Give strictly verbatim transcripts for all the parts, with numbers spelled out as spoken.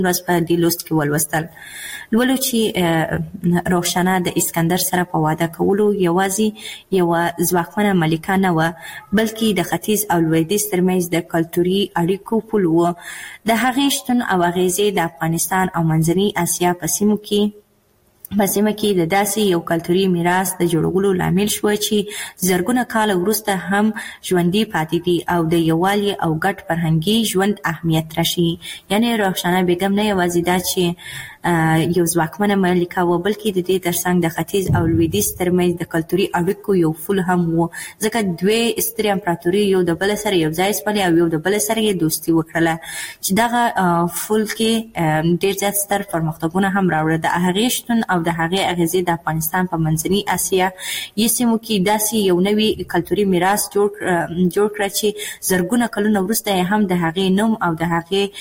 ورځ په دې لوست کې ولوستل. لولو چې روښانه د اسکندر سره په واده کولو یوازې یوه ځواکمنه ملکه نه وه، بلکې د ختیځ او لویدیځ ترمنځ د کلتوري اړیکو پل و. د هغې شتون او اغیزې د افغانستان او منځنۍ اسیا په سیمو کې په سیمه کې د داسې یو کلتوري میراث د جوړولو لامل شوه چې زرګونه کاله وروسته هم ژوندي پاتې دي او د یووالي او ګډ فرهنګي ژوند اهمیت راشي. یعنې روښانه بیګم نه یوازې دا چې یو ځواکمنه ملکه وه، بلکې د دې ترڅنګ د ختیځ او لویدیځ ترمنځ د کلتوري اړیکو یو پل هم و، ځکه دوې سترې امپراتورۍ یو د بل سره یو ځای شولې او یو د بل سره یې دوستي وکړله چې دغه پل کې ډېر زیات ستر پرمختګونه هم راوړل. د هغې شتون او د هغې اغیزې د افغانستان په منځنۍ اسیا یې سیمو کې داسې یو نوی کلتوري میراث جوړ جوړ کړه چې زرګونه کلونه وروسته یې هم د هغې نوم او د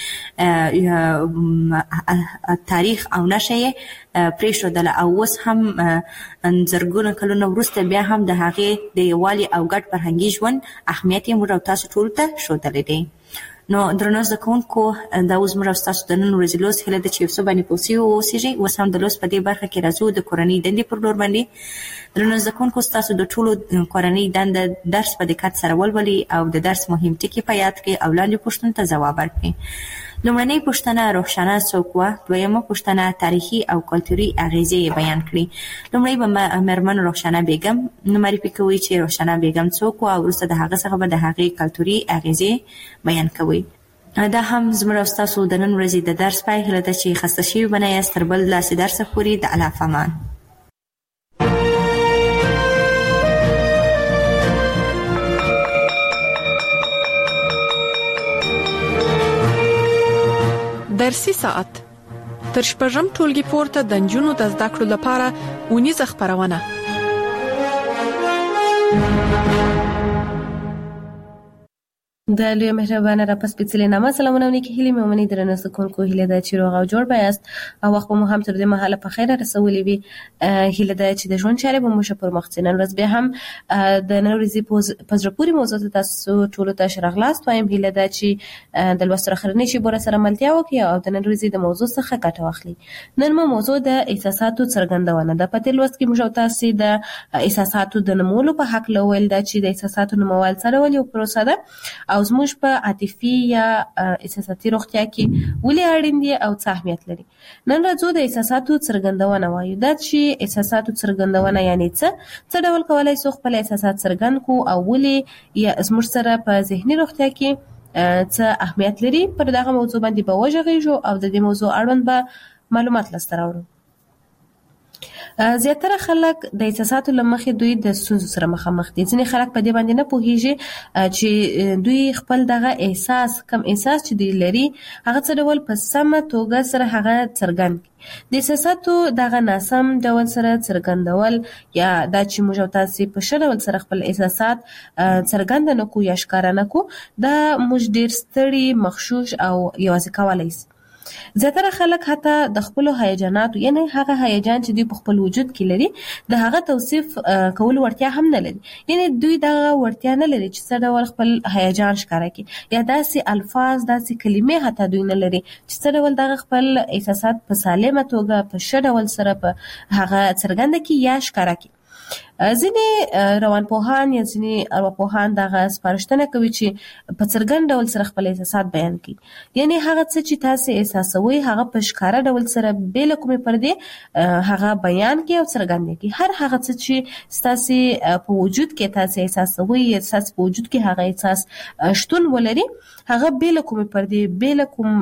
هغې تاریخ او نشه یې پرېښودله، او اوس هم زرګونه کلونه وروسته بیا هم د هغې د یووالي او ګډ فرهنګي ژوند اهمیت یې موږ او تاسو ټولو ته ښودلی دی. نو درنو زده کوونکو، دا اوس موږ او ستاسو د نن ورځې لوست هیله ده چې یو څه باندې پوه سوي واوسېږئ. اوس هم د لوست په دې برخه کې راځو د کورنۍ دندې پر لور باندې. درنو زده کوونکو، ستاسو د ټولو کورنۍ دنده درس په دقت سره ولولئ او د درس مهم ټکي په یاد کړئ او لاندې پوښتنو ته ځواب ورکړئ. لومړنۍ پوښتنه روښانه څوک وه؟ دویمه پوښتنه تاریخي او کلتوري اغیزې یې بیان کړي. لومړی به مېرمن روښانه بیګم معرفي کوئ چې روښانه بیګم څوک وه او وروسته د هغه څخه به د هغې کلتوري اغیزې بیان کوئ. دا هم زموږ او ستاسو د نن ورځې د درس پای. هیله ده چې خسته شوي به نه یاست. تر بل داسې درسه پورې د الله په امان. درسي ساعت تر شپږم ټولګي پورته د نجونو د زده کړو لپاره اونیزه خپرونه. د لوی مهربانه را پس سپېڅلې نامه سلامونه او نیکې هیلې مې ومنئ. درنو زده کوونکو، هیله ده چې روغ او جوړ به یاست او وخت مو هم تر دې مهاله په خیره رسولی وي. هیله ده چې د ژوند چارې به مو ښه پر مخ ځي. نن ورځ بیا هم د نن ورځې په زړه پورې موضوع ته تاسو ټولو ته ښه راغلاست وایم. هیله ده چې د لوست اخرنۍ شیبو سره ملتیا وکړئ او د نن ورځې د موضوع څخه ګټه واخلئ. نن مو موضوع د احساساتو څرګندونه ده. په تېر لوست کې موږ او تاسې د احساساتو د نومولو په هکله وویل ده چې د احساساتو نومول څه ډول یو پروسه ده او زموږ په عاطفي یا احساساتي روغتیا کې ولې اړین دي او څه اهمیت لري. نن راځو د احساساتو څرګندونه وایو. دا چې احساساتو څرګندونه یعنی څه څه ډول کولای شو خپل احساسات څرګند کړو او ولې یا زموږ سره په ذهني روغتیا کې څه اهمیت لري. پر دغه موضوع باندې به وغږیږو او د دې موضوع اړوند به معلومات لاسته راوړو. زیاتره خلک د احساساتو له مخې دوی د ستونزو سره مخامخ دي. ځینې خلک په دې باندې نه پوهیږي چې دوی خپل دغه احساس کم احساس چې دوی لري هغه څه ډول په سمه توګه سره هغه څرګند کړي. د احساساتو دغه ناسم ډول سره څرګندول یا دا چې موږ او تاسې په ښه ډول سره خپل احساسات څرګند نه کړو یا ښکاره نه کړو، دا موږ ډېر ستړي، مغشوش او یوازې کولی شي. زیاتره خلک حتی د خپلو هیجاناتو یعنی هغه هیجان چې دوی په خپل وجود کې لري د هغه توصیف کولو وړتیا هم نه لري. یعنی دوی دغه وړتیا نه لري چې څه ډول خپل هیجان ښکاره کړي یا داسې الفاظ داسې کلمې حتی دوی نه لري چې څه ډول دغه خپل احساسات په سالمه توګه په ښه ډول سره په هغه څرګنده کړي یا ښکاره کړي. ځینې روانپوهان یا ځینې ارواپوهان دغه سپارښتنه کوي چې په څرګند ډول سره خپل احساسات بیان کړي. یعنی هغه څه چې تاسې احساسوئ هغه په ښکاره ډول سره بې له کومې پردې هغه بیان کړي او څرګند کړي. هر هغه څه چې ستاسې په وجود کې تاسې احساسوئ یا ستاسې په وجود کې هغه احساس شتون ولري هغه بې له کومې پردې بې له کوم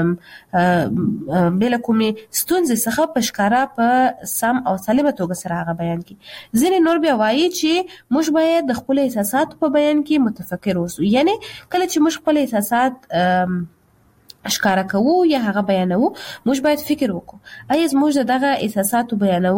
بې له کومې ستونزې څخه په ښکاره په سم او سالمه توګه سره هغه بیان کړي. ځینې نور بیا وایي چې موږ باید د خپلو احساساتو په بیان کې متفکر اوسو. یعنی کله چې موږ خپل احساسات ښکاره کوو یا هغه بیانوو موږ باید فکر وکړو آیا زموږ دغه احساساتو بیانول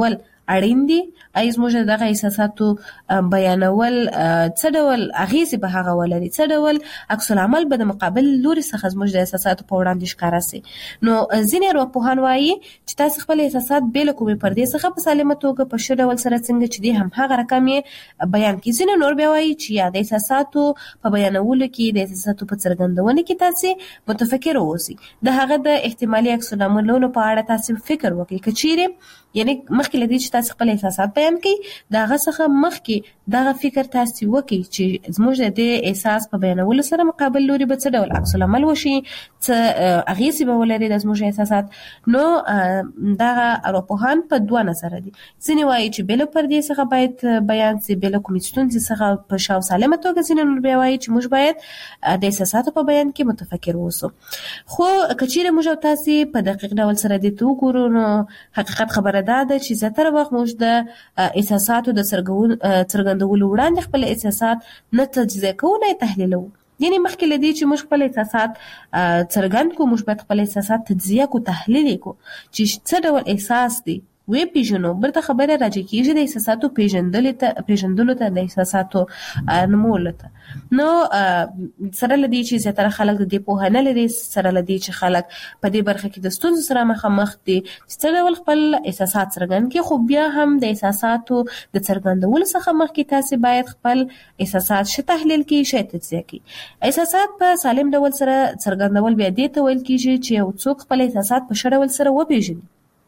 اړین دي. ای زموږ دغه احساساتو بیانول څه ډول اغیزې به هغه ولري، څه ډول عکس العمل به د مقابل لوري څخه زموږ د احساساتو په وړاندې ښکاره سي. نو ځینې ارواپوهان وایي چې تاسو خپل احساسات بې له کومې پردې څخه په سالمه توګه په ښه ډول سره څنګه چې دي هم هغه رقم یې بیان کړي. ځینې نور بیا وایي چې یا د احساساتو په بیانولو کې، د احساساتو په څرګندونه کې تاسو متفکر اوسئ. د هغه د احتمالي عکس العملونو په اړه تاسو فکر وکړئ. که چیرې یعنی مخکې لدی چې تاسو خپل احساسات بیان کړئ، دا هغه څخه مخکې دغه فکر تاسو وکړئ چې زموږ د احساس په بیانولو سره مقابل لوري به څه ډول عکس العمل وشي، څه اغیزې به ولري د زموږ احساسات. نو دغه ارواپوهان په دوه نظر دي. ځینې وایي چې بې له پردې څخه باید بیان سي، بې له کومې ستونزې څخه په ښه او سالمه توګه. ځینې نور بیا وایي چې موږ باید د احساساتو په بیان کې متفکر اوسو. خو که چیرې موږ او تاسو په دقیق ډول سره دې ته وګورو، نو حقیقت خبره ده چې زیاتره وخت موږ د احساساتو د څرګندولو وړاندې خپل احساسات نه تجزیه کوو، نه یې تحلیلوو. یعنی مخکې له دې چې موږ خپل احساسات څرګند کړو، موږ باید خپل احساسات تجزیه کړو، تحلیل یې کړو چې څه ډول احساس دی وی پیژنو. برته خبره راځي کېږي د احساساتو پیژندل ته پیژندلو ته د احساساتو نمول ته. نو سره لدی چې زیاتره خلک د دې په نه لري، سره لدی چې خلک په دې برخه کې د ستونزو سره مخامخ دي چې ډول خپل احساسات څرګند کړي. خو بیا هم د احساساتو د څرګندولو څخه مخکې تاسو باید خپل احساسات ش تحلیل کړئ، ش تجزیه کړئ. احساسات په سالم ډول سره څرګندول بیا دې ته ویل کېږي چې یو څوک خپل احساسات په ښه ډول سره وپیژني،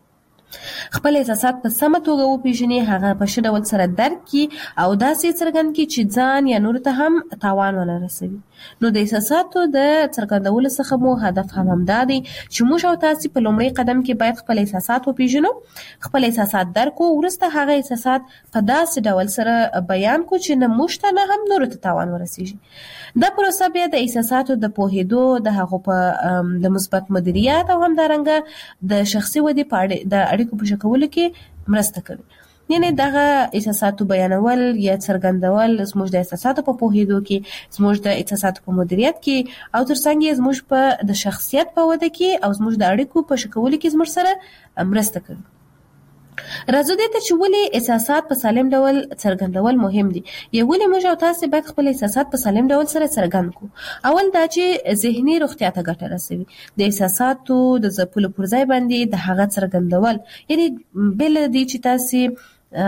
خپل احساسات په سمه توګه وپیژني، هغه په ښه ډول سره درک کړي او داسې څرګند کړي چې ځان یا نورو ته هم تاوان ونه رسوي. نو د احساساتو د څرګندولو څخه مو هدف هم همدا دی چې موږ او تاسو په لومړي قدم کې باید خپل احساسات وپیژنو، خپل احساسات درک کړو، وروسته هغه احساسات په داسې ډول سره بیان کړو چې نه موږ ته نه هم نورو ته تاوان ورسیږي. دا پروسه بیا د احساساتو د پوهېدو، د هغو په د مثبت مدیریت او همدارنګه د شخصي ودې په اړه د اړیکو په کولو کې مرسته کوي. یعنی دغه احساساتو بیانول یا څرګندول زموږ د احساساتو په پوهېدو کې، زموږ د احساساتو په مدیریت کې او ترڅنګ یې زموږ په د شخصیت په وده کې او زموږ د اړیکو په ښه کولو کې زموږ سره مرسته کوي. راځو دې ته چې ولې احساسات په سالم ډول څرګندول مهم دي، یا ولې موږ او تاسو باید خپل احساسات په سالم ډول سره څرګند کړو. اول دا چې ذهني روغتیا ته ګټه رسوي. د احساساتو د ځپلو پر ځای باندې د هغه څرګندول، یعنی بل دې چې تاسو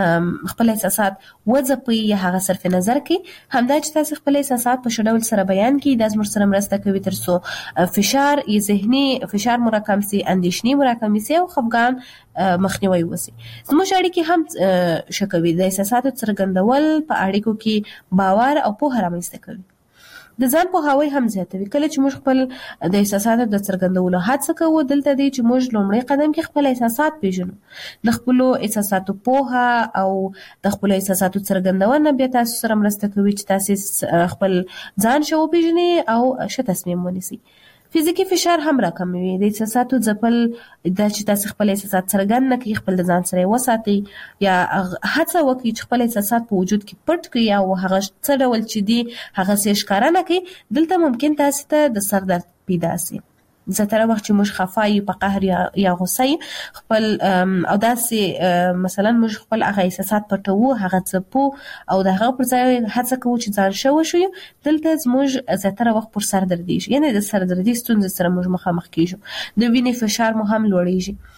خپل احساسات وځپئ یا هغه صرف نظر کړئ، همدا چې تاسو خپل احساسات په ښه ډول سره بیان کړئ، دا زموږ سره مرسته کوي ترڅو فشار یا ذهني فشار مو راکم سي، اندېښنې مو راکم سي او خفګان مخنیوي وسی. زموږ اړیکې هم ښه کوي. د احساساتو څرګندول په اړیکو کې باور او پوهه رامنځته کوي. د ځان پوهاوی هم زیاتوي. کله چې موږ خپل د احساساتو د څرګندولو هڅه کوو، دلته دی چې موږ لومړی قدم کې خپل احساسات پیژنو. د خپل احساساتو پوهه او د خپل احساساتو څرګندونه بیا تاسو سره مرسته کوي چې تاسو خپل ځان شو پیژنئ او ښه تصمیم ونیسئ. فزیکی فشار هم راکموي. د احساساتو ځپل دا چې تاسو خپل احساسات څرګند نه کړئ، خپل ځان سره وساتئ یا هڅه وکړئ چې خپل احساسات په وجود کې پټ کړئ او هغه څه ډول چې دي هغه څه ښکاره نه کړئ. دلته ممکن تاسو ته د سر درد پیدا شي. زیاتره وخت چې موږ خفه یو، په قهر یا غوسه خپل او داسې مثلا موږ خپل هغه احساسات پټوو، هغه څپو او د هغه پر ځای هڅه کوو چې ځان ښه وښیو، دلته زموږ زیاتره وخت پر سر دردیږي. یعنی د سر دردي ستونزې سره موږ مخامخ کیږو. د وینې فشار مو هم لوړیږي.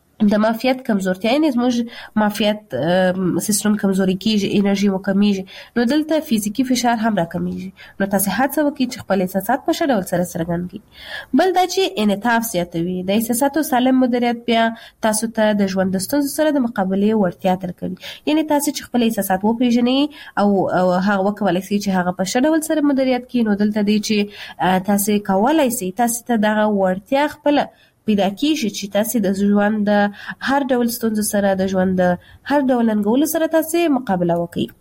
د معافیت کمزورتیا، یعنی زموږ معافیت سیستم کمزوري کیږي، انرژي مو کمیږي. نو دلته فزیکی فشار هم راکمیږي. نو تاسو هڅه وکړئ چې خپل احساسات په ښه ډول سره څرګند کړئ. بل دا چې انعطاف زیاتوي. د احساساتو سالم مدیریت بیا تاسو ته د ژوند د ستونزو سره د مقابلې وړتیا درکوي. یعنی تاسو چې خپل احساسات وپیژنئ او هغه وکولای شئ چې هغه په ښه ډول سره مدیریت کړئ، نو دلته دی چې تاسو کولای شئ تاسو ته دغه وړتیا خپل پیدا کیږي چې تاسو د ژوند د هر ډول ستونزو سره، د ژوند د هر ډول ننګولو سره تاسو مقابله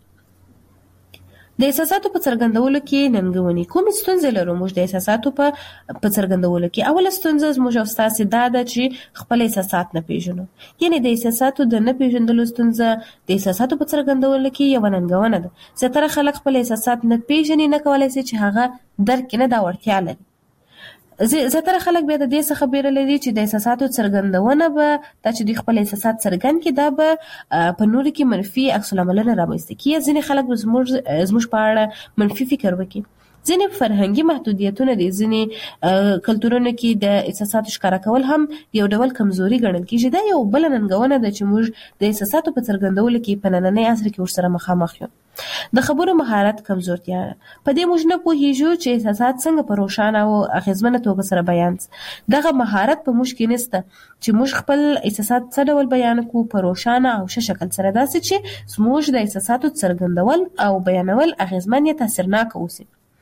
وکړئ. د احساساتو په څرګندولو کې ننګونی کوم ستونزې لرو؟ موږ د احساساتو په په څرګندولو کې اوله ستونزه موږ او تاسو دا ده چې خپل احساسات نه پیژنو. یعنی د احساساتو د نه پیژندلو ستونزه د احساساتو په څرګندولو کې یو ننګونه ده. زیاتره خلک خپل احساسات نه پیژني، نه کولای شي چې هغه درک نه دا وړتیا لري. زیاتره خلک بیا د دې څخه بیره لري چې د احساساتو څرګندونه به دا چې دوی خپل احساسات څرګند کړي دا به په نورو کې منفي عکس العملونه رامنځته کړي. ځینې خلک به زموږ زموږ په اړه منفي فکر وکړي. ځینې فرهنګي محدودیتونه دي، ځینې کلتورونو کې د احساساتو ښکاره کول هم یو ډول کمزوري ګڼل کېږي. دا یو بله ننګونه ده چې موږ د احساساتو په څرګندولو کې په نننۍ عصر کې ورسره مخامخ یو. د خبرو مهارت کمزورتیا، په دې موږ نه پوهیږو چې احساسات څنګه په روښانه او اغیزمنه توګه سره بیان شي. دغه مهارت په موږ کې نشته چې موږ خپل احساسات څه ډول بیان کړو په روښانه او ښه شکل سره، داسې چې موږ د احساساتو څرګندول او بیانول اغیزمن یا تاثیرناک اوسي.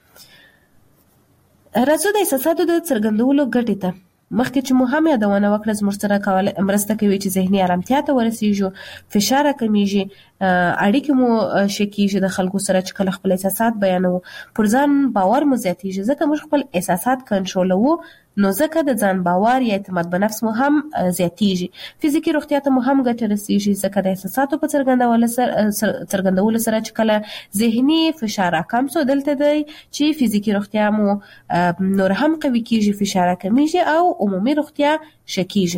راځو د احساساتو د څرګندولو ګټې ته. مخکې چې مو هم یادونه وکړه زموږ سره کول مرسته کوي چې ذهني آرامتیا ته ورسیږو، فشار کمیږي، اړیکې مو ښه کیږي د خلکو سره چې کله خپل احساسات بیانوو، پر ځان باور مو زیاتیږي ځکه موږ خپل احساسات کنټرولوو، نو ځکه د ځان باور یا اعتماد په نفس مو هم زیاتیږي. فزیکي روغتیا ته مو هم ګټه رسیږي ځکه د احساساتو په څرګندولو سره څرګندولو سره چې کله ذهني فشار کم شو، دلته دی چې فزیکي روغتیا مو نور هم قوي کیږي، فشار کمیږي او عمومي روغتیا ښه کیږي.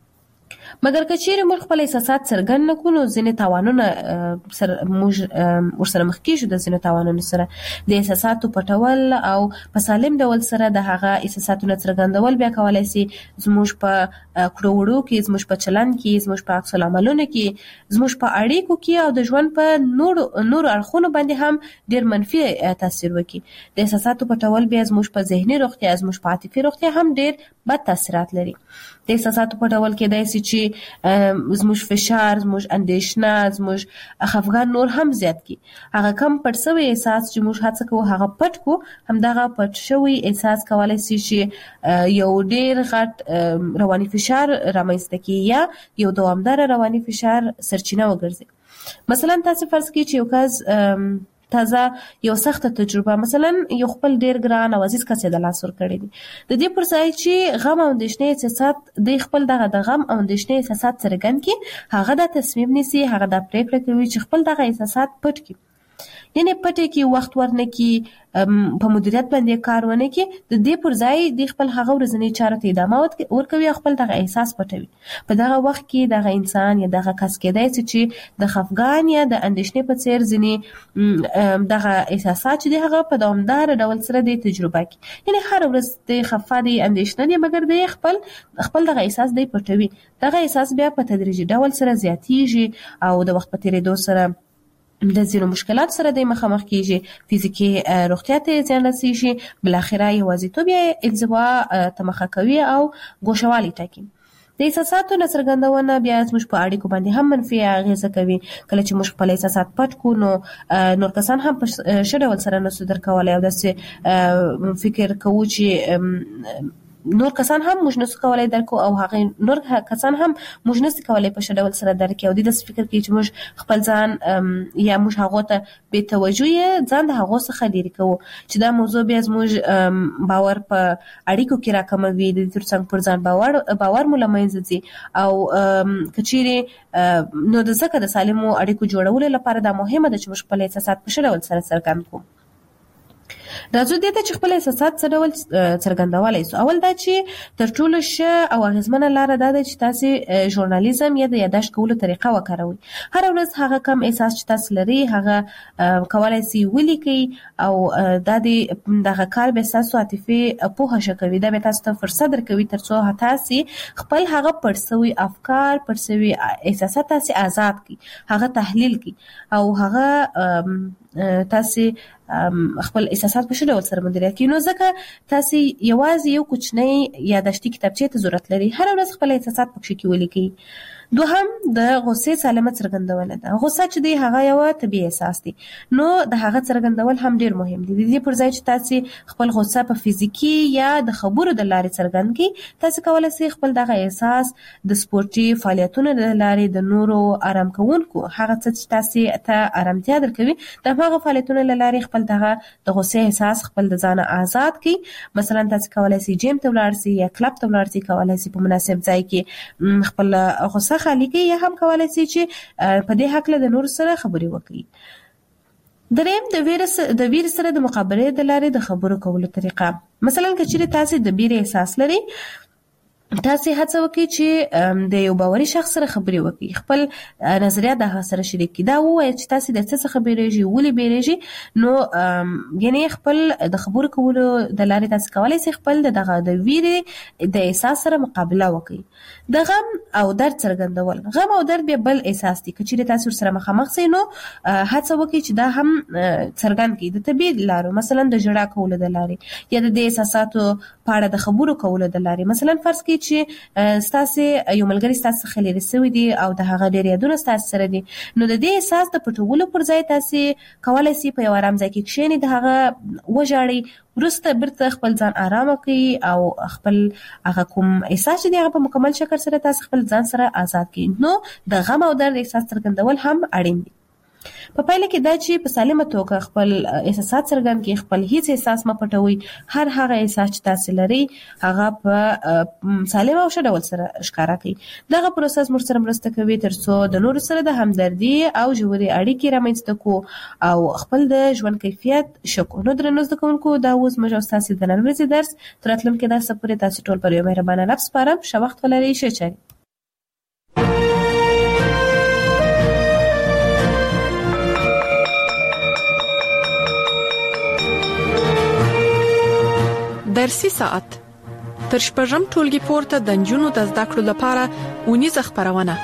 مګر که چیرې موږ خپل احساسات څرګند نه کړو نو ځینې تاوانونه سره موږ ورسره مخ کیږو. د ځینو تاوانونو سره د احساساتو پټول او په سالم ډول سره د هغه احساساتو څرګندول بیا کولای شي زموږ په کړو وړو کې، زموږ په چلند کې، زموږ په عکس العملونو کې، زموږ په اړیکو کې او د ژوند په نور نور اړخونو باندې هم ډیر منفي تاثیر وکړي. د احساساتو پټول بیا زموږ په ذهني روغتیا، زموږ په عاطفي روغتیا هم ډیر بد تاثیرات لري. د احساساتو پټول کېدای شي چې زموږ فشار، زموږ اندېښنه، زموږ خفګان نور هم زیات کی. هغه کم پټ شوی احساس چې موږ هڅه کوو هغه پټ کو، همدغه پټ شوی احساس کولای شي چې یو ډیر غټ رواني فشار رامنځته کړي یا یو دوامدار رواني فشار سرچینه وګرځي. مثلا تاسو فرض کړئ چې یو کس تازه یو سخته تجربه، مثلا یو خپل ډیر ګران او عزیز کس د لاس ور کړی دي، د دې پر ځای چې غم او اندېښنې احساسات د خپل دغه د غم او اندېښنې احساسات څرګند کړي، هغه د تصمیم نیسي، هغه د پریکړه کوي چې خپل دغه احساسات پټ کړي، یعنی پټ کې وخت ورنه کې په مدیریت باندې کار ونه کې، د دې پر ځای د خپل هغه ورځنی چارو ته ادامه ورکوي، خپل دغه احساس پټوي. په دغه وخت کې دغه انسان یا دغه کس کېدای شي چې د خفګان یا د اندېښنې په څیر ځینې دغه احساسات چې هغه په دوامدار ډول سره د تجربه کوي، یعنی هر ورځ د خفه دي، اندېښنه دي، مګر د خپل خپل دغه احساس دی پټوي. دغه احساس بیا په تدریجي ډول سره زیاتیږي او د وخت په تیریدو سره د ځینو مشکلات سره د مخامخ کیږي، فزیکي روغتیا ته زیان رسیږي، بل اخره یوازیتوب یا انزوا ته مخه کوي او ګوښوالي ټاکي. د احساساتو څرګندونه بیا زموږ په اړیکو باندې هم منفي اغیزه کوي. کله چې موږ خپل احساسات پټ کړو نو نور کسان هم په ښه ډول سره نشو درک کولای او داسې فکر کوو چې نور کسان هم موږ نشو کولای درکو او هغه نور کسان هم موږ نشو کولای په ښه ډول سره درک او د دې فکر کوي چې موږ خپل ځان یا موږ هغه ته بې توجهي ځان د هغه څخه لري کوو چې دا موضوع بیا زموږ باور په اړیکو کې راکموي، د ترڅنګ پر ځان باور باور مو لمنځه ځي او کچېرې نو د ځکه د سالمو اړیکو جوړولو لپاره دا مهمه ده چې موږ خپل احساسات په ښه ډول سره څرګند کړو. راځو دې ته چې خپل احساسات څه ډول څرګندولی سو. اول دا چې تر ټولو ښه او اغېزمنه لاره دا ده چې تاسې ژورنالیزم یا د یاداشت کولو طریقه وکاروئ. هره ورځ هغه کم احساس چې تاسو لرئ هغه کولی سئ ولیکئ او دا د دغه کار به ستاسو عاطفي پوهه ښه کوي، دا به تاسو ته فرصت درکوي تر څو تاسې خپل هغه پټ سوي افکار، پټ سوي احساسات تاسې آزاد کړئ، هغه تحلیل کړئ او هغه تاسې خپل احساسات په ښه ډول سره مدیریت کړئ. نو ځکه تاسې یوازې یو کوچنی یاداشتي کتابچې ته ضرورت لري، هره ورځ خپل احساسات پکښې کې ولیکئ. دوهم د غصې سالمه څرګندونه ده. غصه چې دی هغه یو طبیعي احساس دی، نو د هغه څرګندول هم ډیر مهم دي. د دې پر ځای چې تاسې خپل غصه په فزیکي یا د خبرو د لارې څرګند کړئ، تاسې کولی شئ خپل دغه احساس د سپورتي فعالیتونو د لارې د نورو آرام کوونکو هغه څه چې تاسې ته آرامتیا درکوي د هغه فعالیتونو له لارې خپل دغه د غصې احساس خپل د ځانه آزاد کړئ. مثلا تاسې کولی شئ جیم ته ولاړ شئ یا کلب ته ولاړ شئ، کولی شئ په مناسب ځای کې خپل غصه خالی کړئ یا هم کولی شئ چې په دې هکله د نورو سره خبرې وکړئ. دریم د ویروس د ویروس سره د مقابلې د لارې د خبرو کولو طریقه. مثلا که چیرې تاسو د بیرې احساس لري، تاسو هڅه وکړئ چې د یو باوري شخص سره خبرې وکړئ، خپل نظریات د هغه سره شریک کړئ. دا ووایئ چې تاسو د څه څخه بیریږئ، ولې بیریږئ. نو یعنی خپل د خبرو کولو د لارې تاسو کولی شئ خپل دغه د ویرې د احساس سره مقابله وکړئ. د غم او درد څرګندول، غم او درد بیا بل احساس دی. که چیرې تاسو سره مخامخ شئ نو هڅه وکړئ چې دا هم څرګند کړئ د طبیعي لارو، مثلا د ژړا کولو د لارې یا د دې احساساتو په اړه د خبرو کولو د لارې. مثلا فرض کړئ چې ستاسو یو ملګری ستاسو څخه لرې شوی دی او د هغه ډېر یادونه ستاسو سره دي، نو د دې احساس د پټولو پر ځای تاسو کولی شئ په یو ارام ځای کې کښېنئ، د هغه وژاړئ، وروسته بیرته خپل ځان آرامه کړئ او خپل هغه کوم احساس چې دی هغه په مکمل شکل سره تاسو خپل ځان سره آزاد کړئ. نو د غم او درد احساس څرګندول هم اړین دي. په پایله کې دا چې په سالمه توګه خپل احساسات څرګند کړئ، خپل هیڅ احساس مه پټوئ. هر هغه احساس چې تاسو لرئ هغه په سالم او ښه ډول سره ښکاره کړئ. دغه پروسس موږ سره مرسته کوي تر څو د نورو سره د همدردي او ژورې اړیکې رامنځته کړو او خپل د ژوند کیفیت ښه کړو. نو درنو زده کوونکو، دا اوس موږ او ستاسو د نن ورځې درس تر راتلونکي درسه پورې تاسو ټول پر یو مهربانه رب سپارم. ښه وخت ولرئ، ښه چارې. درسي ساعت تر شپږم ټولګي پورته د نجونو د زده کړو لپاره اونیزه خپرونه.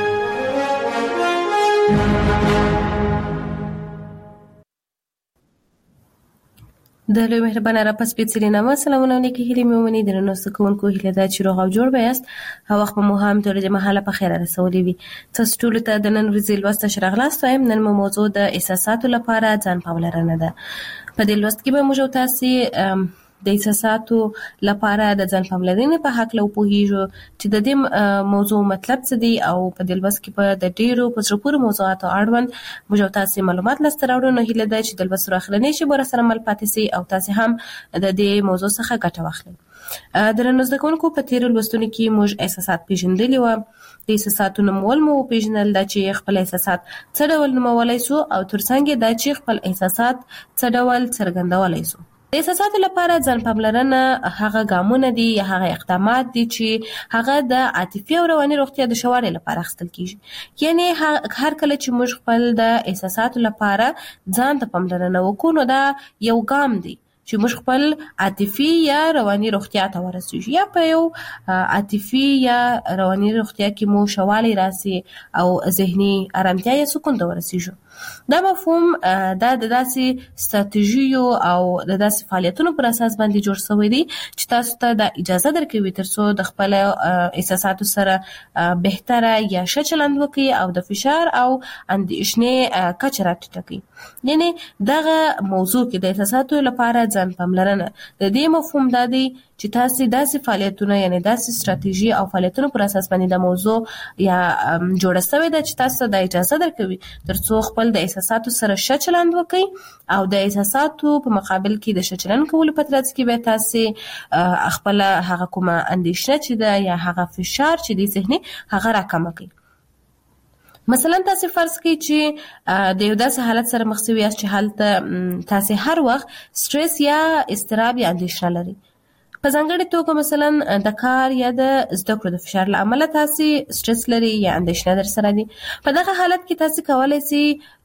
د لوی مهربانه رب سپېڅلي نامه سلامونه او نیکې هیلې مې ومنئ. درنو زده کوونکو، هیله ده چې روغ او جوړ به یاست او وخت به مو هم تر دې مهاله په خیره رسولی وي. تاسو ټولو ته د نن ورځې لوست ته ښه راغلاست وایم. نن مو موضوع د احساساتو لپاره ځان پاملرنه ده. په دې لوست کې به موږ او تاسې د احساساتو لپاره د ځان پاملرنې په هکله وپوهیږو چې د دې موضوع مطلب څه دی او په دې لوست کې به د ډېرو په زړه پورې موضوعاتو اړوند موږ او تاسې معلومات لاسته راوړو. نو هیله ده چې د لوست تر اخرنۍ شېبو راسره مل پاتې سئ او تاسې هم د دې موضوع څخه ګټه واخلئ. درنو زده کوونکو، په تېرو لوستونو کې موږ احساسات پیژندلي وو. د احساساتو نومول مو وپېژنل، دا چې خپل احساسات څه ډول نومولی سو او ترڅنګ دا چې خپل احساسات څه ډول څرګندولی سو. د احساساتو لپاره ځان پاملرنه هغه ګامونه دي یا هغه اقدامات دي چې هغه د عاطفي او رواني روغتیا د ښه والي لپاره اخیستل کیږي. یعنی هر کله چې موږ خپل د احساساتو لپاره ځان ته پاملرنه وکړو نو دا یو ګام دی چې موږ خپل عاطفي یا رواني روغتیا ته ورسیږو، یا په یو عاطفي یا رواني روغتیا کې مو ښه والی راسي او ذهني ارامتیا یا سکون ته ورسیږو. دا مفهوم دا د داسې ستراتیژیو او د داسې فعالیتونو پر اساس باندې جوړ شوی دی چې تاسو ته دا اجازه درکوي تر څو د خپل احساساتو سره بهتره یا ښه چلند وکړي او د فشار او اندېښنې کچه راټیټه کړي. یعنی دغه موضوع کې د احساساتو لپاره ځان پاملرنه د دې مفهوم دا دی چې تاسو داسې فعالیتونه یعنی داسې ستراتیژي او فعالیتونو پر اساس باندې د موضوع یا جوړه شوې ده چې تاسو ته د اجازه درکوي تر څو خپل د احساساتو سره ښه چلند وکړئ او د احساساتو په مقابل کې د ښه چلند کولو په ترڅ کې به تاسو خپل هغه کومه اندېښنه چې ده یا هغه فشار چې دی ذهني هغه راکمه کړئ. مثلا تاسو فرض کړئ چې د یو داسې حالت سره مخ شوي یاست چې هلته تاسو هر وخت سټرس یا اضطراب یا اندېښنه لرئ. په ځانګړې توګه مثلا د کار یا د زده کړو د فشار له امله تاسو سټرس لري یا اندېښنه در سره دي. په دغه حالت کې تاسو کولی شئ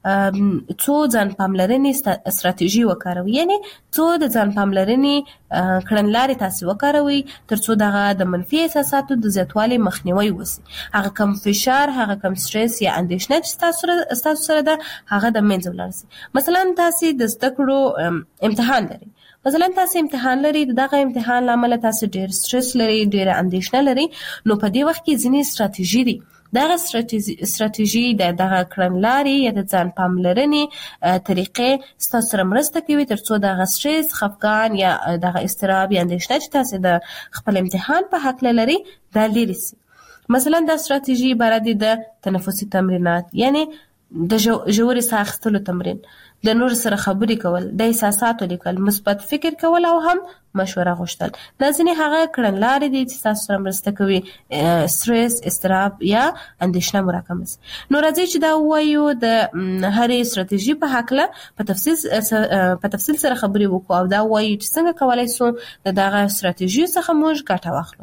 څو ځان پاملرنې استراتیژي وکاروئ، یعنی څو د ځان پاملرنې کړنلارې تاسو وکاروئ تر څو دغه د منفي احساساتو د زیاتوالي مخنیوی وشي. هغه کم فشار، هغه کم سټرس یا اندېښنه چې تاسو سره ده هغه د منځه ولاړ شي. مثلا تاسو د زده کړو امتحان لرئ، مثلا تاسو امتحان لري، دغه امتحان لامل تاسو ډیر سټرس لري، ډیر اندېښنه لري، نو په دې وخت کې ځینې ستراتیژي دي. دغه ستراتیژي د دغه کړنلارې یا د ځان پاملرنې طریقې ستاسو سره مرسته کوي تر څو دغه سټرس، خفګان یا دغه اضطراب یا اندېښنه چې تاسو د خپل امتحان په هکله لري دا لرې شي. مثلا دا ستراتیژي عبارت دي د تنفسي تمرینات، یعنی د ژورې ساه اخیستلو تمرین. د نور سره خبرې کول، د احساساتو لیکل، مثبت فکر کول او هم مشوره غوښتل. دا ځینې هغه کړنلارې دي چې تاسو سره مرسته کوي سټرس، اضطراب یا اندېښنه مراکمه شي. نو راځئ چې دا ووایو د هرې ستراتیژي په هکله په تفصیل په تفصیل سره خبرې وکړو او دا ووایو چې څنګه کولی شو د دغه ستراتیژیو څخه موږ ګټه واخلو.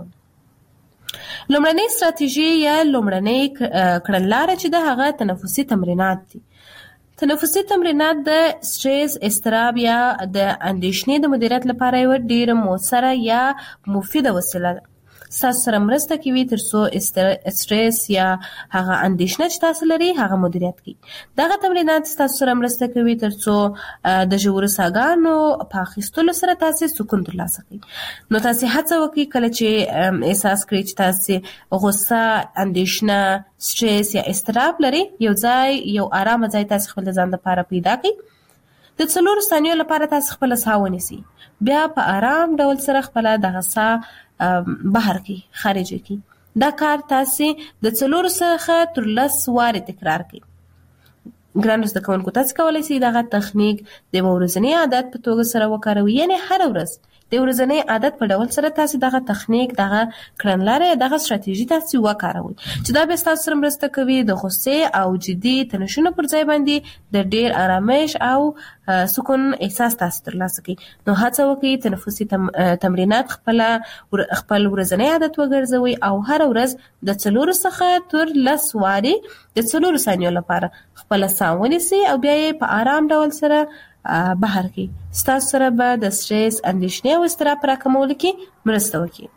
لومړنۍ ستراتیژي یا لومړنۍ کړنلاره چې د هغه تنفسي تمرینات دي. تنفسي تمرینات د سټرس، اضطراب یا د اندېښنې د مدیریت لپاره یو ډېره مؤثره یا مفیده وسیله ده. ستاسو سره مرسته کوي تر څو سټرس یا هغه اندېښنه چې تاسو لري هغه مدیریت کړئ. دغه تمرینات ستاسو سره مرسته کوي تر څو د ژورو ساګانو په اخیستلو سره تاسو سکون ترلاسه کړئ. نو تاسو هڅه وکړئ کله چې احساس کړئ چې تاسو غوسه، اندېښنه، سټرس یا اضطراب لري، یو ځای یو آرامه ځای تاسو خپل ځان لپاره پیدا کړئ. د څلورو ثانیو لپاره تاسو خپل ساه ونیسئ، بیا په آرام ډول سره خپل دغه ساه بهر کی خارج کی. دا کار تاسو د څلورو څخه تر لس واره تکرار کړئ. ګرانو زده کوونکو، تاسو کولی شئ دغه تخنیک د ورځني عادت په توګه سره وکاروئ، یعنی هر ورځ د ورځني عادت په ډول سره تاسو دغه تخنیک، دغه کړنلارې، دغه ستراتیژي تاسو وکاروئ چې دا به تاسو سره مرسته کوي د غوسې او جدي تنشونو پر ځای باندې د ډېر آرامش او سکون احساس تاسو ترلاسه کړئ. نو هڅه وکړئ تنفسي تم تمرینات خپل خپل ورځنی عادت وګرځوئ او هر ورځ د څلورو څخه تر لس وارې د څلورو ثانیو لپاره خپل ساه ونیسئ او بیا یې په آرام ډول سره بهر کی. ستاسو سره به د سټرس، اندېښنې او اضطراب په راکمولو کې مرسته وکړي.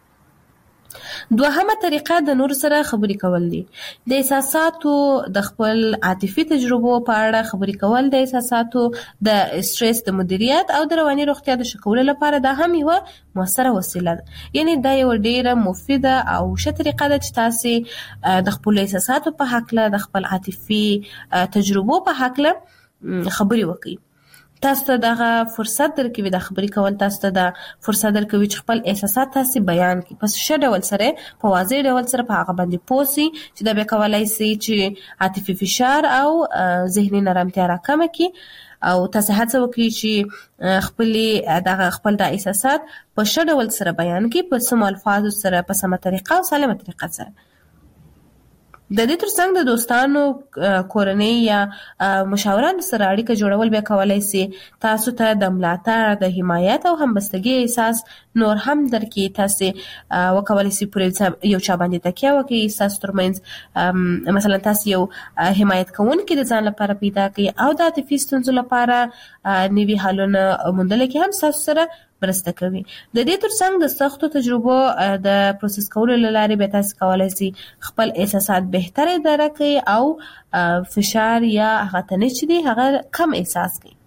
دوهمه طریقه د نور سره خبرې کول دي. د احساساتو د خپل عاطفي تجربو په اړه خبرې کول د احساساتو د سټرس د مدیریت او د رواني روغتیا د ښه کولو لپاره دا هم یوه مؤثره وسیله ده. یعنی دا یوه ډېره مفیده او ښه طریقه ده چې تاسې د خپلو احساساتو په هکله، د خپل عاطفي تجربو په هکله خبرې وکړئ. تاسو ته دغه فرصت درکوي، د خبرې کول تاسو ته د فرصت درکوي چې خپل احساسات تاسو بیان کړئ په ښه ډول سره، په واضح ډول سره په هغه باندې پوه شئ چې دا بیا کولی شي چې عاطفي فشار او ذهني نرمتیا راکمه کړي او تاسو هڅه وکړئ چې خپل دغه خپل د احساسات په ښه ډول سره بیان کړئ، په سمو الفاظو سره، په سمه طریقه او سالمه طریقه سره. د دې ترڅنګ د دوستانو، کورنۍ یا مشاورانو سره اړیکه جوړول بیا کولی شي تاسو ته د ملاتړ، د حمایت او همبستګۍ احساس نور هم درکړي. تاسو وکولی شئ پر یو چا باندې تکیه وکړئ، ستاسو ترمنځ مثلا تاسو یو حمایت کوونکی د ځان لپاره پیدا کړئ او د عاطفي ستونزو لپاره نوي حلونه موندلو کې هم ستاسو سره مرسته کوي. د دې ترڅنګ د سختو تجربو د پروسس کولو له لارې به تاسو کولی شئ خپل احساسات بهتر اداره کړئ او فشار یا هغه تنش چې دی هغه کم احساس کړئ.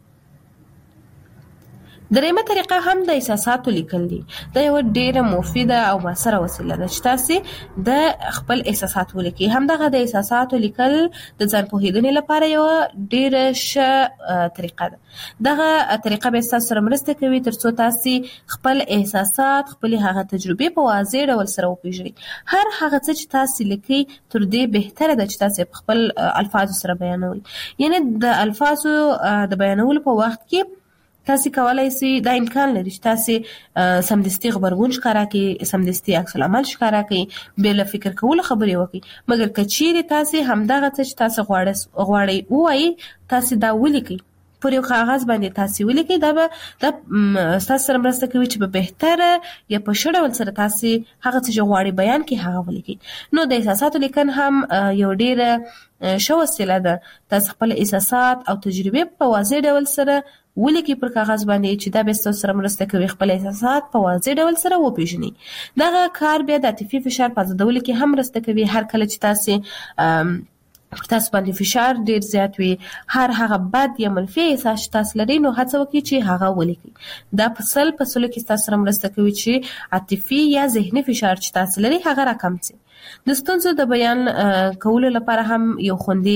دریمه طریقه هم د احساساتو لیکل دي. دا یو ډیره مفیده او موثره وسیله ده چې تاسو د خپل احساسات ولیکئ. همدغه د احساساتو لیکل د ځان پوهیدنې لپاره یو ډیره ښه طریقه ده. دغه طریقه به تاسو سره مرسته کوي ترڅو تاسو خپل احساسات، خپل هغه تجربې په واضح ډول سره وپیژنئ. هر هغه څه چې تاسو لیکئ تر دې بهتره ده چې تاسو خپل الفاظ سره بیانوي. یعنی د الفاظو د بیانولو په وخت کې تاسو کولای شئ، دا امکان لري چې تاسو سمدستي خبرګون ښکارا کړئ، سمدستي عکس العمل ښکارا کړئ، بې له فکر کولو خبرې وکړئ. مګر که چیرې تاسو همدغه څه چې تاسو غواړئ ووایئ تاسو دا ولیکئ، پر یو کاغذ باندې تاسو ولیکئ. دا به دا تاسو سره مرسته کوي چې په بهتره یا په ښه ډول سره تاسو هغه څه چې غواړئ بیان کړئ هغه ولیکئ. نو د احساساتو لیکن هم یو ډېره ښه وسیله ده. تاسو خپل احساسات او تجربې په واضح ډول سره ولیکئ پر کاغذ باندې چې دا به تاسو سره مرسته کوي خپل احساسات په واضح ډول سره وپیژنئ. دغه کار بیا د عاطفي فشار په ازادولو کې هم مرسته کوي. هر کله چې تاسو تاسو باندې فشار ډیر زیات وي، هر هغه بد یا منفي احساس تاسو لري، نو هڅه وکړئ چې هغه ولیکئ. دا په سل په سلو کې تاسو سره مرسته کوي چې عاطفي یا ذهني فشار چې تاسو لري هغه راکم شي. د ستونزو د بیان کولو لپاره هم یو خوندي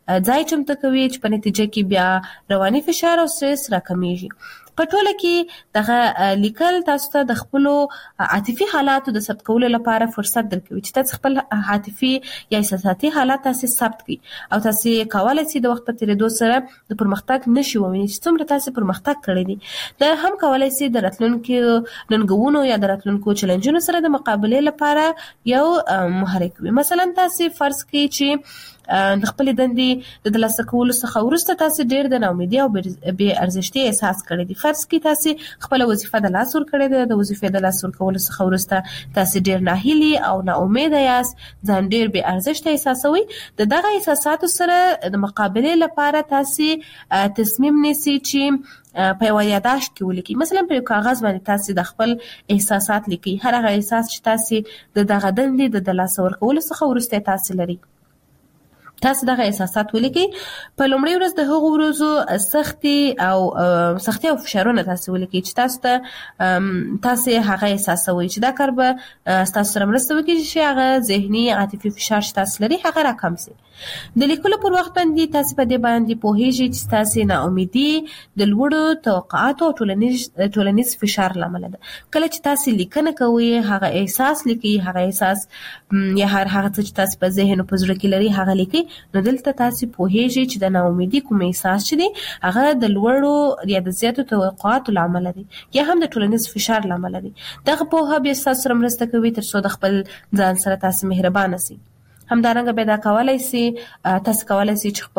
ځای چمتو کوي چې په نتیجه کې بیا رواني فشار او سټرس راکمیږي. په ټوله کې دغه لیکل تاسو ته د خپلو عاطفي حالاتو د ثبت کولو لپاره فرصت درکوي چې تاسو خپل عاطفي یا احساساتي حالات تاسو ثبت کړئ او تاسو کولای شئ د وخت په تیریدو سره د پرمختګ نشي ووینئ چې څومره تاسو پرمختګ کړی دی. دا هم کولای شئ د راتلونکو ننګونو یا د راتلونکو چیلنجونو سره د مقابله لپاره یو محرک وي. مثلا تاسو فرض کړئ چې د خپل دندې د ترلاسه کولو څخه وروسته تاسو ډېر د ناامیدۍ او بې ارزښتۍ احساس کړی دی. فرض کړئ تاسو خپل وظیفه د لاس ور کړې ده، د وظیفې د لاس ور کولو څخه وروسته تاسو ډېر ناهیلي او ناامیده یاست، ځان ډېر بې ارزښته احساسوي. د دغه احساساتو سره د مقابله لپاره تاسو تصمیم نیسئ چې په یو یاداشت کې ولیکئ. مثلا په کاغذ باندې تاسو د خپل احساسات لیکئ، هر هغه احساس چې تاسو د دغه دندې د ترلاسه ورکولو څخه وروسته تاسو لري. تاسو دغه احساسات ولیکئ. په لومړي ورځ د هغو ورځو سختي او سختي او فشارونه تاسو ولیکئ چې تاسو ته تاسو هغه احساسوي چې دا کار به تاسو سره مرسته وکړي چې هغه ذهني عاطفي فشار چې تاسو لري هغه راکم شي. د لیکلو پر وخت باندې تاسو په دې باندې پوهیږئ چې تاسو ناامیدي د لوړو توقعاتو او ټولنیز ټولنیز فشار لامل ده. کله چې تاسو لیکنه کوئ هغه احساس لیکئ، هغه احساس یا هر هغه څه چې تاسو په ذهن او په زړه کې لري هغه لیکئ. نو دلته تاسو پوهیږئ چې د ناامیدي کوم احساس چې دی هغه د لوړو یا د زیاتو توقعاتو لامل دی یا هم د ټولنیز فشار لامل دی. دغه پوهه به تاسو سره مرسته کوي تر څو د خپل ځان سره تاسو مهربانه شئ. همدارنګه به دا کولای شي تاسو کولای شئ چې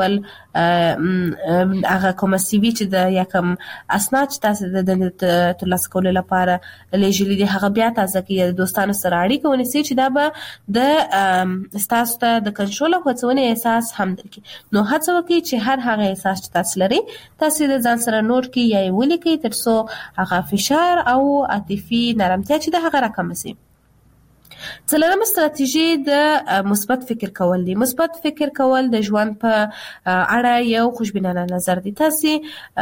خپل هغه کوم سی وی چې د یا کوم اسناد چې تاسو د دندې ترلاسه کولو لپاره لیږلي دي هغه بیا تازه کړئ، د دوستانو سره اړیکه ونیسئ چې دا به د ستاسو ته د کنټرول او هڅونې احساس هم درکړي. نو هڅه وکړئ چې هر هغه احساس چې تاسو لري تاسو د ځان سره نوٹ کړئ یا یې ولیکئ تر څو هغه فشار او عاطفي نرمتیا چې د هغه راکمه شي. څلورمه ستراتیژي د مثبت فکر کول دي. مثبت فکر کول د ژوند په اړه یو خوشبینانه نظر دی. تاسو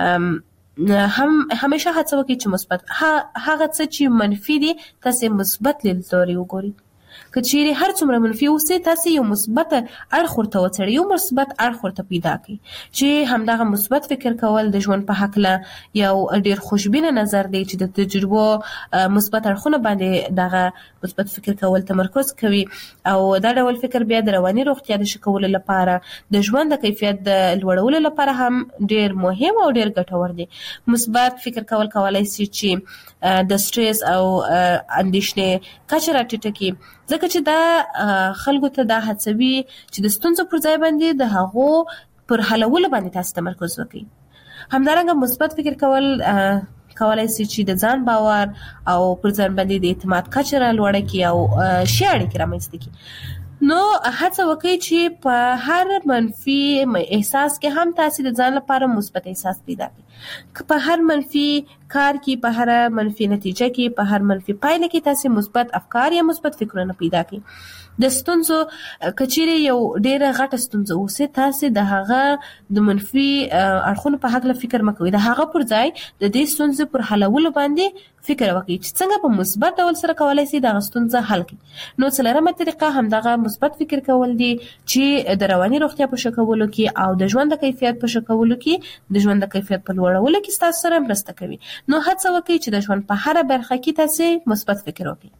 هم همیشه هڅه وکړئ چې مثبت هغه څه چې منفي دي تاسو مثبت لیدلوري وګورئ. که چیرې هر څومره منفي اوسئ تاسو یو مثبت اړخ ورته وڅېړئ، یو مثبت اړخ ورته پیدا کړئ چې همدغه مثبت فکر کول د ژوند په هکله یو ډېر خوشبینه نظر دی چې د تجربو مثبت اړخونه باندې دغه مثبت فکر کول تمرکز کوي او دا ډول فکر بیا د رواني روغتیا د ښه کولو لپاره د ژوند د کیفیت د لوړولو لپاره هم ډېر مهم او ډېر ګټور دی. مثبت فکر کول کولای شي چې د سټرس او اندېښنې کچه راټیټه کړي ځکه چې دا خلکو ته دا هڅوي چې د ستونزو پر ځای باندې د هغو پر حلولو باندې تاسو تمرکز وکړئ. همدارنګه مثبت فکر کول کولای شي چې د ځان باور او پر ځان باندې د اعتماد کچه رالوړه کړي او ښې اړیکې رامنځته کړي. نو هڅه وکړئ چې په هر منفي احساس کې هم تاسو د ځان لپاره مثبت احساس پیدا کړئ. که په هر منفي کار کې، په هر منفي نتیجه کې، په هر منفي پایله کې تاسو مثبت افکار یا مثبت فکرونه پیدا کړئ. د ستونزو کچېرې یو ډېره غټه ستونزه اوسي تاسو د هغه د منفي اړخونو په هکله فکر مه کوئ، د هغه پر ځای د دې ستونزې پر حلولو باندې فکر وکړئ چې څنګه په مثبت ډول سره کولای شئ دغه ستونزه حل کړئ. نو څلورمه طریقه همدغه مثبت فکر کول دي چې د رواني روغتیا په ښه کولو کې او د ژوند د کیفیت په ښه کولو کې د ژوند د کیفیت په لوړولو کې ستاسو سره مرسته کوي. نو هڅه وکړئ چې د ژوند په هره برخه کې تاسو مثبت فکر وکړئ.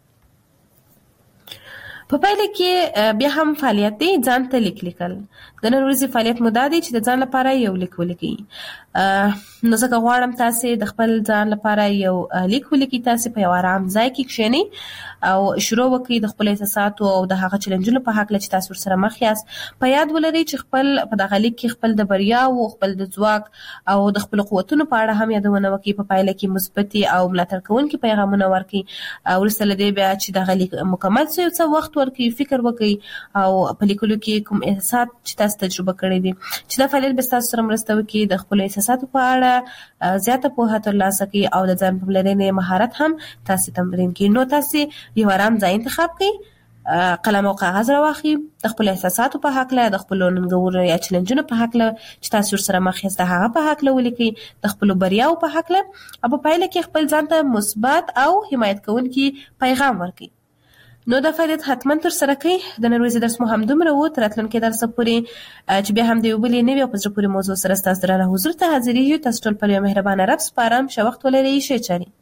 په پایله کې بیا هم فعالیت دی ځان ته لیک لیکل. د نن ورځې فعالیت مو دا دی چې د ځان لپاره یو لیک ولیکئ. نو ځکه غواړم تاسو د خپل ځان لپاره یو لیک ولیکئ. تاسو په یو آرام ځای کې کښېنئ او شروع وکړئ د خپل احساساتو او د هغه چیلنجونو په هکله چې تاسو ورسره مخ یاست. په یاد ولرئ چې خپل په دغه لیک کې خپل د بریاوو، خپل د ځواک او د خپل قوتونو په اړه هم یادونه وکړئ. په پایله کې مثبتې او ملاتړ کوونکي پیغامونه ورکړئ. وروسته له دې بیا چې دغه لیک مکمل شي یو څه وخت ورکړئ، فکر وکړئ او په لیکلو کې کوم احساسات چې تاسو تجربه کړی دي چې دا فعالیت به تاسو سره مرسته وکړي د خپل احساساتو په اړه زیاته پوهه ترلاسه کړئ او د ځان پاملرنې مهارت هم تاسو تمرین کړئ. نو تاسو یو آرام ځای انتخاب کړئ، قلم او کاغذ راواخلئ، د خپل احساساتو په هکله، د خپل ننګونو یا چیلنجونو په هکله چې تاسو سره مخ یاست هغه په هکله ولیکئ، د خپل بریاو په هکله او په پایله کې خپل ځان ته مثبت او حمایت کوونکي پیغام ورکړئ. نو دا فعالیت حتما تر سره کوي. د نن ورځې درس مو همدومره و. تر راتلونکي درسه پورې چې بیا هم د یو بلې نوې او په زړه پورې موضوع سره ستاسو درانه حضور ته حاضرېږو. تاسو ټول پر یو مهربانه رب سپارم. ښه وخت ولرئ. ښې چارې.